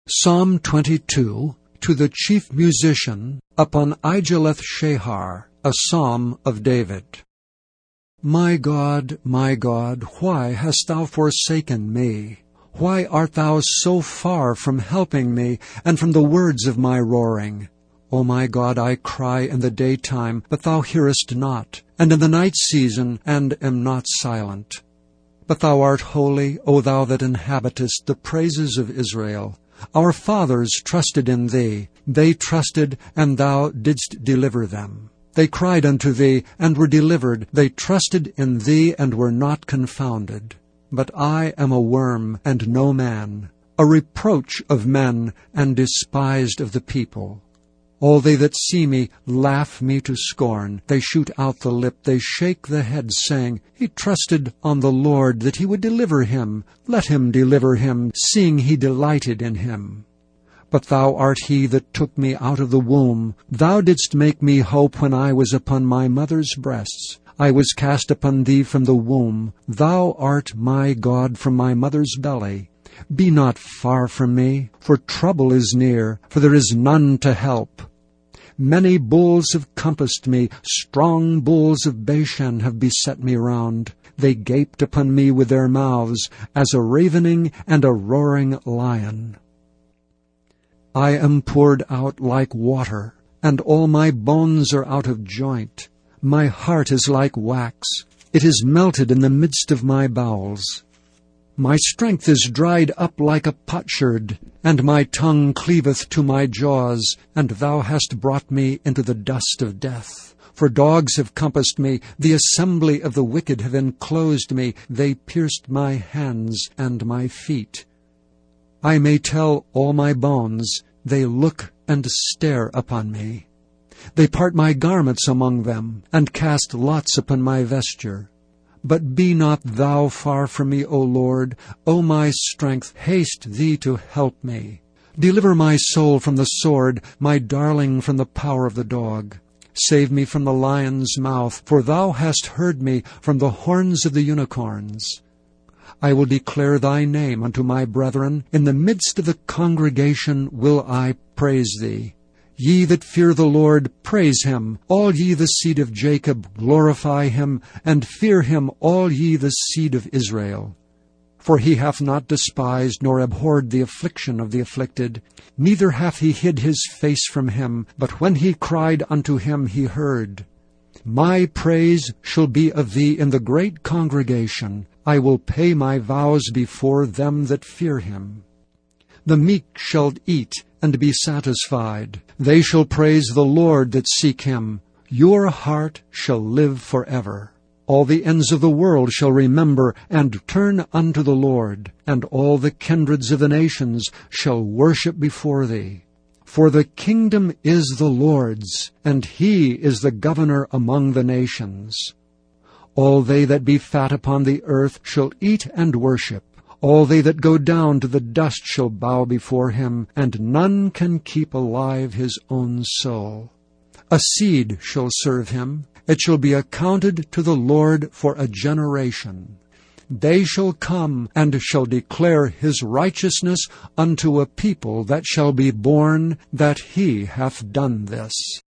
Psalm 22, to the chief musician, upon Igeleth-shehar, a psalm of David. My God, why hast thou forsaken me? Why art thou so far from helping me, and from the words of my roaring? O my God, I cry in the daytime, but thou hearest not, and in the night season, and am not silent. But thou art holy, O thou that inhabitest the praises of Israel. Our fathers trusted in thee. They trusted, and thou didst deliver them. They cried unto thee, and were delivered. They trusted in thee, and were not confounded. But I am a worm, and no man, a reproach of men, and despised of the people. All they that see me laugh me to scorn. They shoot out the lip, they shake the head, saying, He trusted on the Lord, that he would deliver him. Let him deliver him, seeing he delighted in him. But thou art he that took me out of the womb. Thou didst make me hope when I was upon my mother's breasts. I was cast upon thee from the womb. Thou art my God from my mother's belly. Be not far from me, for trouble is near, for there is none to help. Many bulls have compassed me, strong bulls of Bashan have beset me round. They gaped upon me with their mouths, as a ravening and a roaring lion. I am poured out like water, and all my bones are out of joint. My heart is like wax, it is melted in the midst of my bowels. My strength is dried up like a potsherd, and my tongue cleaveth to my jaws, and thou hast brought me into the dust of death. For dogs have compassed me, the assembly of the wicked have enclosed me, they pierced my hands and my feet. I may tell all my bones, they look and stare upon me. They part my garments among them, and cast lots upon my vesture. But be not thou far from me, O Lord. O my strength, haste thee to help me. Deliver my soul from the sword, my darling from the power of the dog. Save me from the lion's mouth, for thou hast heard me from the horns of the unicorns. I will declare thy name unto my brethren. In the midst of the congregation will I praise thee. Ye that fear the Lord, praise him. All ye the seed of Jacob, glorify him, and fear him, all ye the seed of Israel. For he hath not despised nor abhorred the affliction of the afflicted, neither hath he hid his face from him, but when he cried unto him he heard. My praise shall be of thee in the great congregation. I will pay my vows before them that fear him. The meek shall eat and be satisfied. They shall praise the Lord that seek him. Your heart shall live forever. All the ends of the world shall remember and turn unto the Lord, and all the kindreds of the nations shall worship before thee. For the kingdom is the Lord's, and he is the governor among the nations. All they that be fat upon the earth shall eat and worship. All they that go down to the dust shall bow before him, and none can keep alive his own soul. A seed shall serve him. It shall be accounted to the Lord for a generation. They shall come and shall declare his righteousness unto a people that shall be born, that he hath done this.